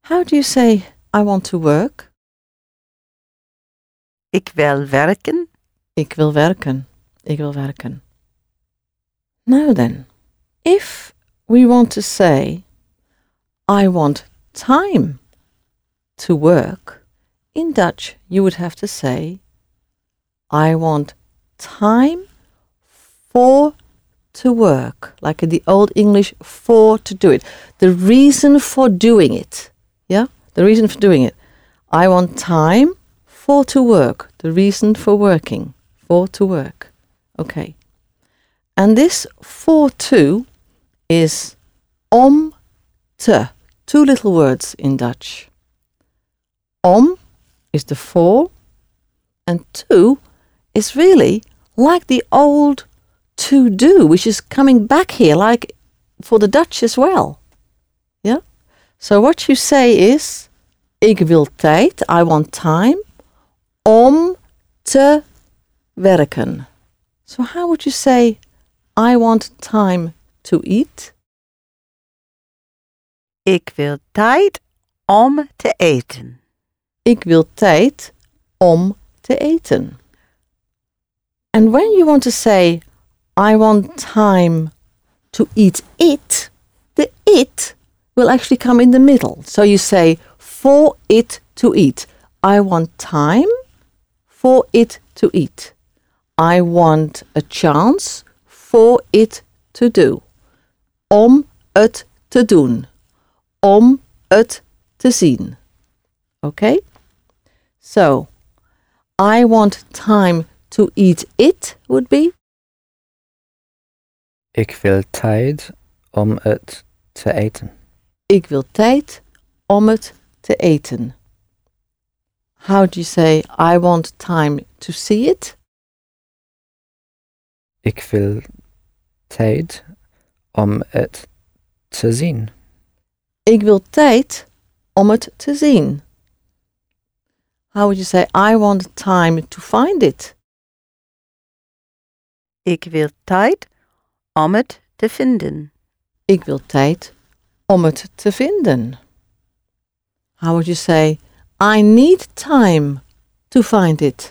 How do you say I want to work? Ik wil werken. Ik wil werken. Ik wil werken. Now then, if we want to say I want time to work, in Dutch you would have to say I want time for to work, like in the old English, for to do it. The reason for doing it. Yeah? The reason for doing it. I want time for to work. The reason for working. For to work. Okay. And this for to is om te. Two little words in Dutch. Om is the for, and to is really like the old to do, which is coming back here, like for the Dutch as well. Yeah? So what you say is, ik wil tijd, I want time, om te werken. So how would you say, I want time to eat? Ik wil tijd om te eten. Ik wil tijd om te eten. And when you want to say, I want time to eat it, the it will actually come in the middle. So you say, for it to eat. I want time for it to eat. I want a chance for it to do. Om het te doen. Om het te zien. Okay? So, I want time to eat it would be? Ik wil tijd om het te eten. Ik wil tijd om het te eten. How do you say, I want time to see it? Ik wil tijd om het te zien. Ik wil tijd om het te zien. How would you say, I want time to find it? Ik wil tijd om het te vinden. Ik wil tijd om het te vinden. How would you say, I need time to find it?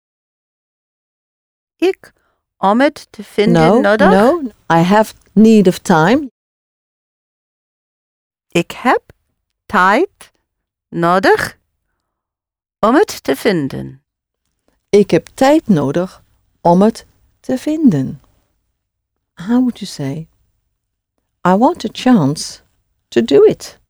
Ik om het te vinden nodig. No, I have need of time. Ik heb tijd nodig om het te vinden. Ik heb tijd nodig om het te vinden. How would you say, I want a chance to do it?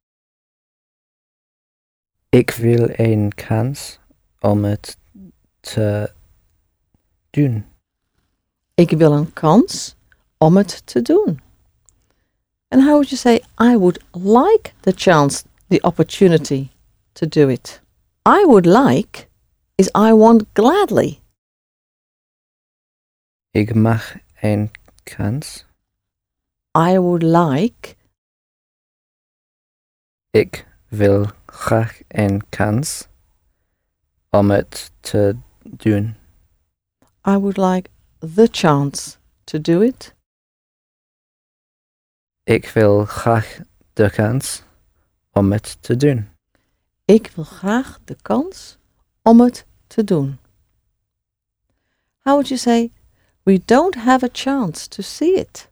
Ik wil een kans om het te doen. Ik wil een kans om het te doen. And how would you say, I would like the chance, the opportunity to do it? I would like is I want gladly. Ik mag een kans. I would like. Ik wil graag een kans om het te doen. I would like the chance to do it. Ik wil graag de kans om het te doen. Ik wil graag de kans om het te doen. How would you say, we don't have a chance to see it?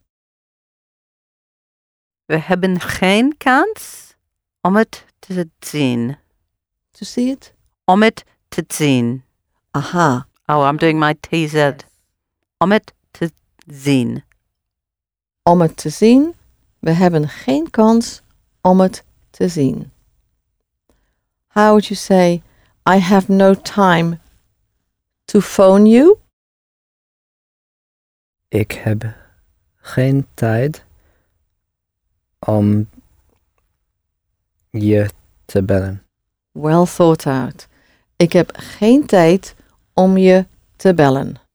We hebben geen kans om het te zien. To see it? Om het te zien. Aha. Oh, I'm doing my TZ. Om het te zien. Om het te zien. We hebben geen kans om het te zien. How would you say, I have no time to phone you? Ik heb geen tijd om je te bellen. Well thought out. Ik heb geen tijd om je te bellen.